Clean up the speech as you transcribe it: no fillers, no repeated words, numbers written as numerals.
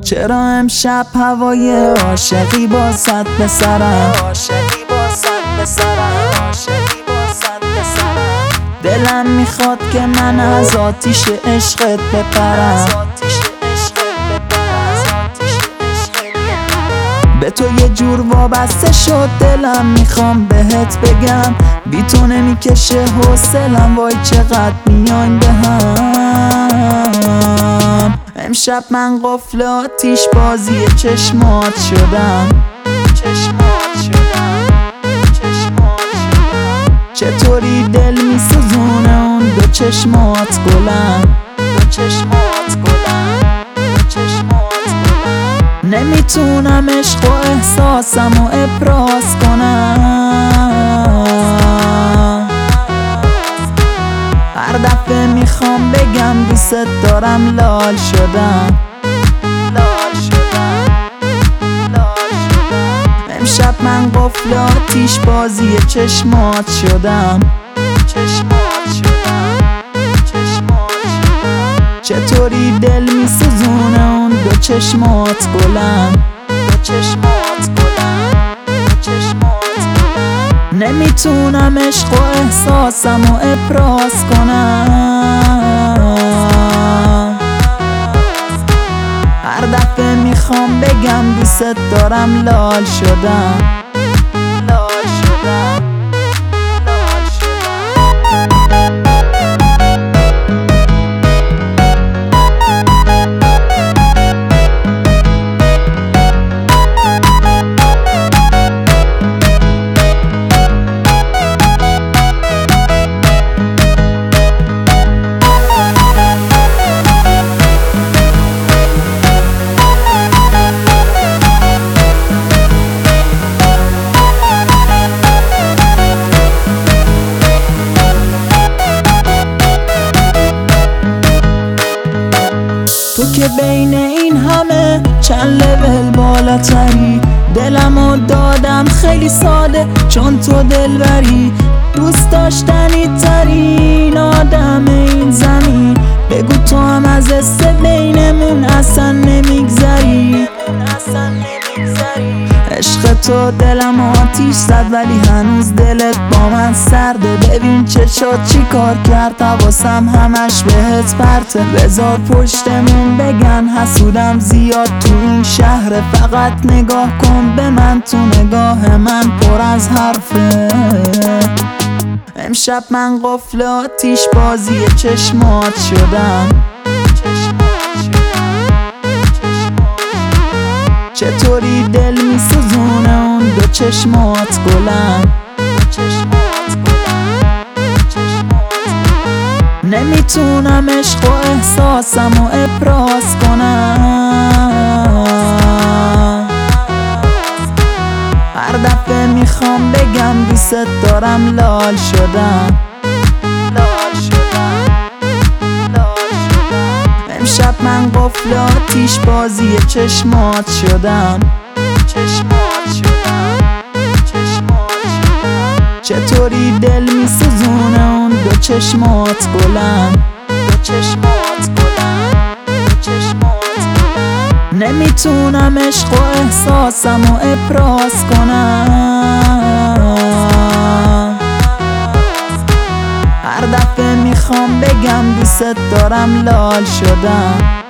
چرا امشب هوای عاشقی باست به سرم، دلم میخواد که من از آتیش عشقت بپرم. به تو یه جور وابسته شد دلم، میخوام بهت بگم بی تو نمیکشه حوصلم، وای چقدر میایم به هم. امشب من قفل آتیش بازی چشمات شدم. چطوری دل میسوزونه اون دو چشمات گلم، نمیتونم عشق و احساسم و ابراز کنم. هر دفعه میخوام بگم دوست دارم لال شدم. امشب من قفل آتیش بازی چشمات شدم. چطوری دل میسوزونه اون دو چشمات گلم، نمیتونم عشق و احساسم و ابراز کنم. هر دفعه میخوام بگم دوست دارم لال شدم. تو که بین این همه چند لول بالاتری، دلمو دادم خیلی ساده چون تو دلبری. دوست داشتنی ترین آدم این زمین، بگو تو هم از حس بینمون اصلا نمیگذری. عشق تو دلم آتیش زد ولی هنوز دلت با من سرده. ببین چه شد چی کار کرد، حواسم همش بهت پرته. بذار پشتمون بگن حسودم زیاد تو این شهر، فقط نگاه کن به من، تو نگاه من پر از حرفه. امشب من قفل آتیش بازی چشمات شدم. چطوری دل میسوزونه اون دو چشمات گلم، نمیتونم عشق و احساسم و ابراز کنم. هر دفعه میخوام بگم دوست دارم لال شدم. امشب من قفل آتیش بازی چشمات شدم. چطوری دل میسوزونه اون دو چشمات گلم، نمیتونم عشق و احساسم و ابراز کنم. هر دفعه میخوام بگم دوست دارم لال شدم.